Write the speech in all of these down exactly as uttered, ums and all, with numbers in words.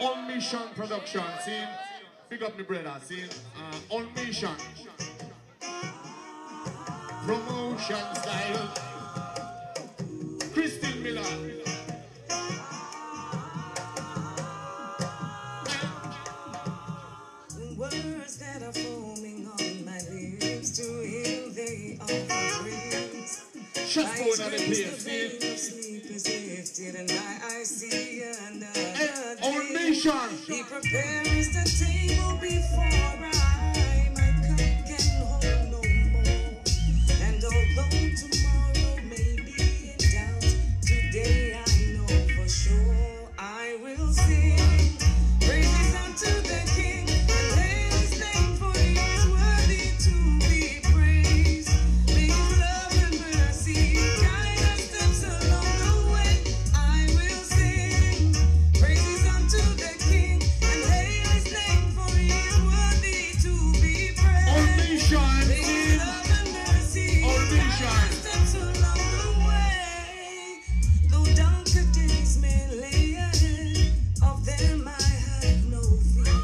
On Mission Production, see? Pick up my brother, see? Uh, On Mission. Promotion style. Christine Miller. Words that are foaming on my lips, to him they offer rings. Just going on the place, see? Sleep is lifted and my eyes see another Hey, day. On Mission. He prepares the table before I, my cup can hold no more. And although tomorrow may be in doubt, today I know for sure I will sing praises unto the King, and hail his name, for he is worthy to be praised. May his love and mercy guide our steps along the way. I will sing praises unto the King, and hail his name, for he is worthy to be praised. On Mission, May his see? love and mercy On guide Mission. our steps along the way. Though darker days may lay ahead, of them I have no fear.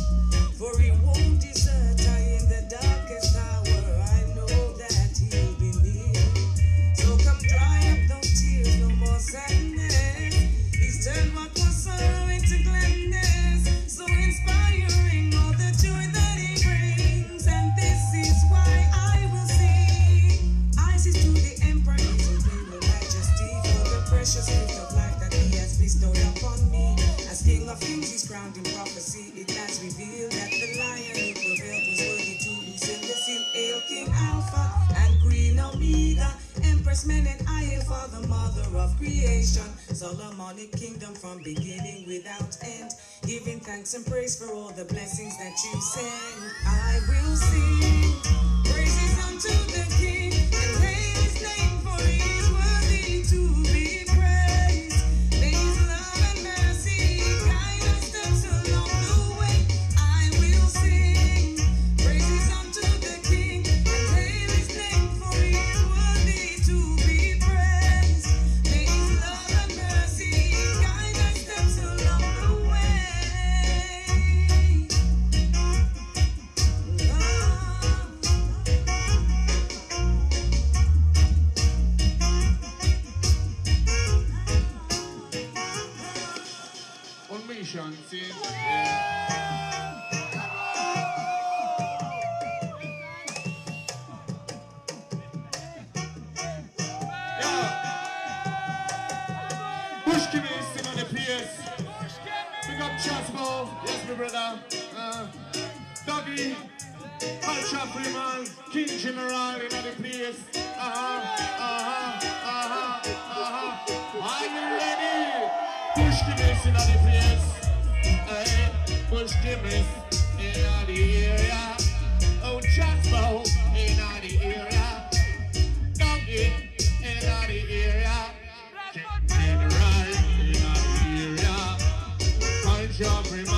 For he won't desert I in the darkest hour. I know that he'll be near. So come dry up those tears, no more sadness. He's turned what was sorrow into gladness. So inspiring all the joy that he brings. And this is why I will sing. I say to the Emperor, his imperial majesty, for the precious gift of life that he has bestowed upon me. As King of Kings, he's crowned in prophecy. It has revealed that the lion who prevailed was worthy to loosen the seal. Hail King Alpha and Queen Omega, Empress Menen, I hail for the mother of creation. Solomonic kingdom from beginning without end, giving thanks and praise for all the blessings that you send. I will sing praises unto the King, and hail his name, for he is worthy to be praised. May his love and mercy guide our steps along the way. I will sing praises unto the King, and hail his name, for he is worthy to be praised. May his love and mercy guide our steps along the way. On Mission, see? Yeah. Push Kimmy is still on the place. Pick up Chasmo, yes, my brother. Uh, Dougie, Culture Freeman, King General in the place. Uh-huh, uh-huh, uh-huh, uh-huh. Are you ready? Push Kimmy is in the place. Hey, Push Kimmy in the area. Oh, Chasmo in the area. Dougie in the area. King General in the area. Culture Freeman.